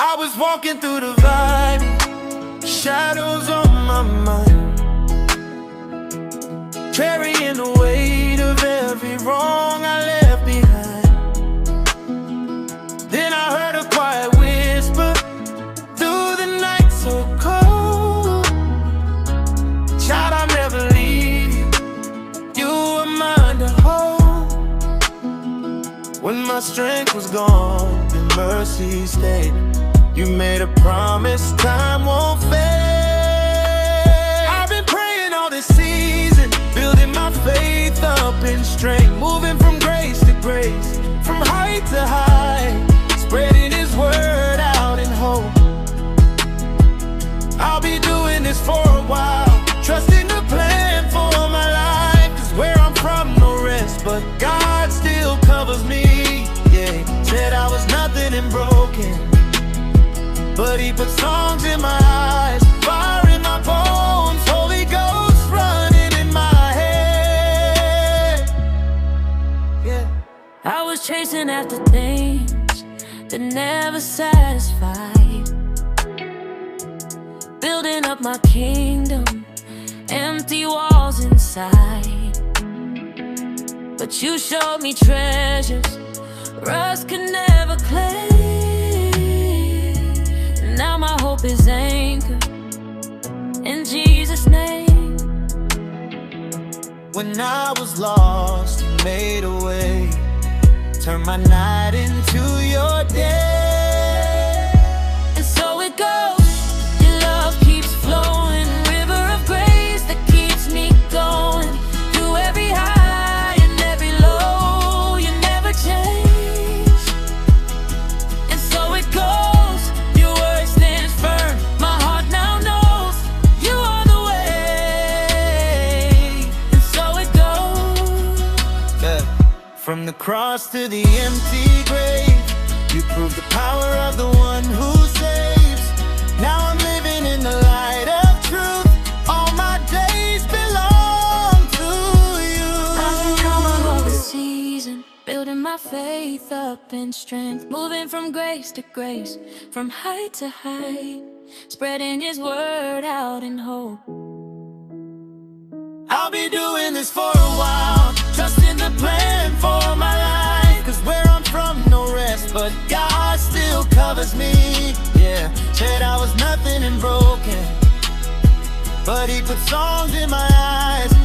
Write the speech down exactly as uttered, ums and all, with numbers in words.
I was walking through the valley, shadows on my mind, carrying the weight of every wrong I left behind. Then I heard a quiet whisper through the night so cold, child, I'll never leave you, you were mine to hold. When my strength was gone and mercy stayed, you made a promise time won't fade. I've been praying all this season, building my faith up in strength, moving from grace to grace, from height to high, spreading His word out in hope. I'll be doing this for a while, trusting the plan for my life. 'Cause where I'm from, no rest, but God still covers me. Yeah, said I was nothing and broken, but He put songs in my eyes, fire in my bones, Holy Ghost running in my head. Yeah. I was chasing after things that never satisfied, building up my kingdom, empty walls inside. But you showed me treasures rust could never claim. Now my hope is anchored in Jesus' name. When I was lost, You made a way, turn my night into Your day. And so it goes, Your love keeps flowing, river of grace that keeps me going. Through every high and every low, You never change. And so it goes, Your word stands firm, my heart now knows You are the way. And so it goes. Yeah. From the cross to the empty grave, You proved the power of the one who saves. Now I'm living in the light of truth, all my days belong to You. I've been coming all this season, building my faith up in strength, moving from grace to grace, from height to height, spreading His word out in hope. I'll be doing this for a while, trusting the plan for my life. 'Cause where I'm from, no rest, but God still covers me. Yeah, said I was nothing and broken, but He put songs in my eyes,